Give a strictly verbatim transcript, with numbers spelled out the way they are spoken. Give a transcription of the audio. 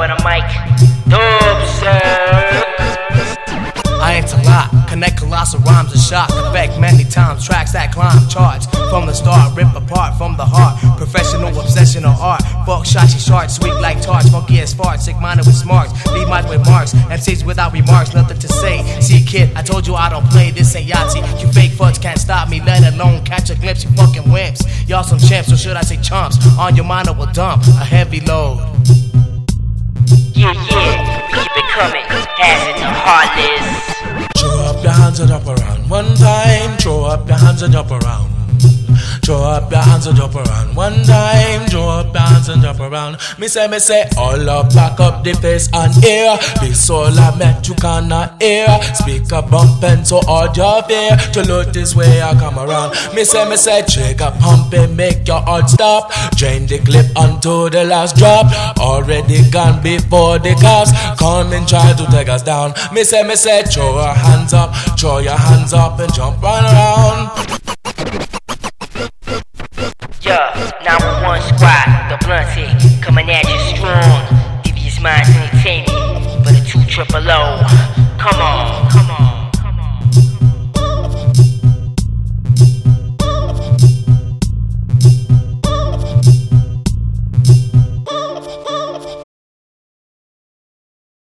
on the mic. Dope, sir. I ain't to lie, connect colossal rhymes and shock effect many times, tracks that climb charts from the start, rip apart from the heart, professional obsession or art, fuck shotty short, sweet like tarts, funky as farts, sick minded with smarts, leave mic with marks, M Cs without remarks, nothing to say. See kid, I told you I don't play, this ain't Yahtzee, you fake fucks can't stop me, let alone catch a glimpse, you fucking wimps, y'all some champs, or should I say chumps, on your mind I will dump a heavy load. Yeah, yeah, keep it coming, as in the heartless. Throw up your hands and jump around one time. Throw up your hands and jump around. Throw up your hands and jump around one time. Throw up your hands and jump around. Me say, me say, all up, back up the face and ear. This soul I met you cannot hear. Speak up, bumping so hard your fear. To look this way I come around. Me say, me say, trigger pumping, make your heart stop. Drain the clip until the last drop. Already gone before the cops come and try to take us down. Me say, me say, throw your hands up, throw your hands up and jump run around. Yeah, nine one one squad, the blunt hit, coming at you strong. Devious minds entertainment, for the two triple O. Come on, come on.